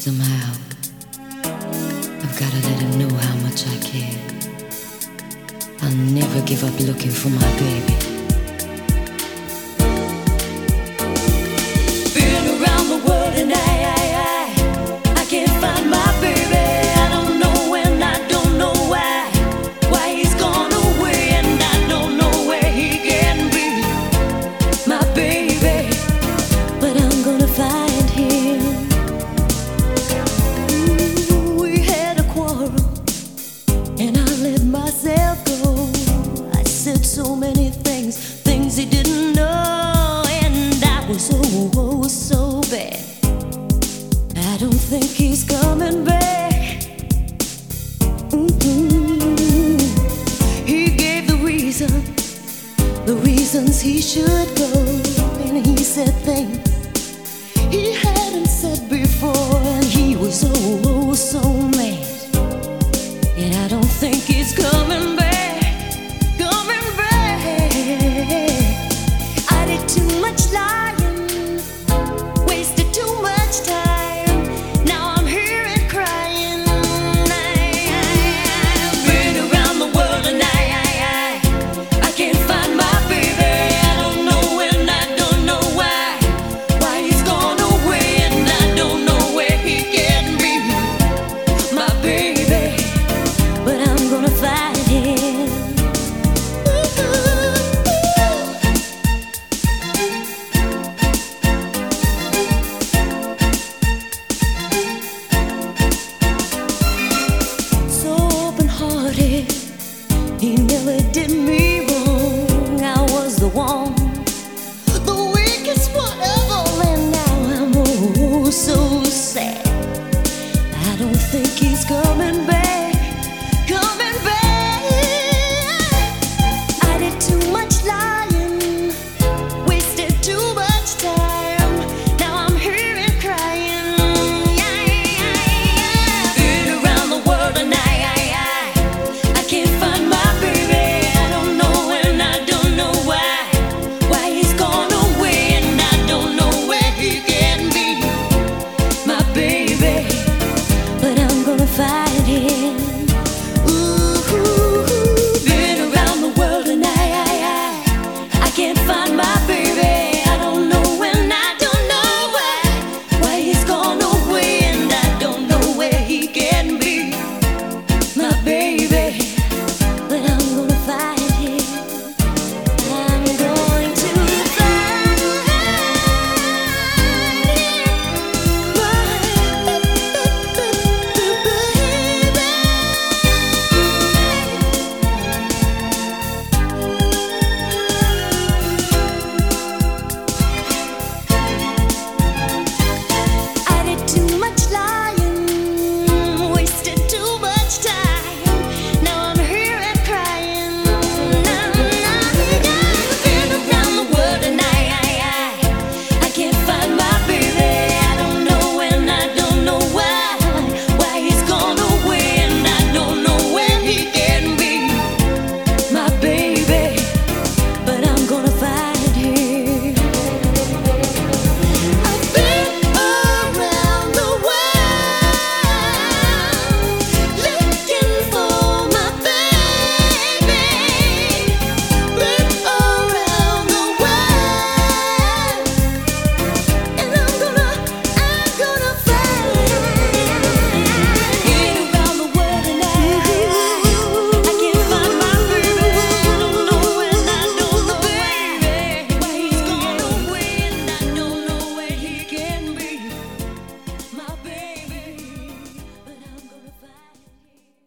Somehow, I've gotta let him know how much I care. I'll never give up looking for my baby. Been around the world and I can't find my baby. I don't know when, I don't know why he's gone away, and I don't know where he can be, my baby. But I'm gonna find him. We had a quarrel and I let myself go. I said so many things he didn't know, and I was oh so bad. I don't think he's coming back. He gave the reasons he should go, and he said things he hadn't said before, and he was oh so mad. And I don't think he's coming back, coming back. I did too much lying, wasted too much time. Now I'm here and crying. I've been around the world and I can't find my baby. I don't know when, I don't know why he's gone away, and I don't know where he can be, my baby. But I'm gonna find him. So open-hearted, he never did me wrong. I was the one, the weakest one ever, and now I'm oh so sad. I don't think he's coming back, coming back. I did too much lying.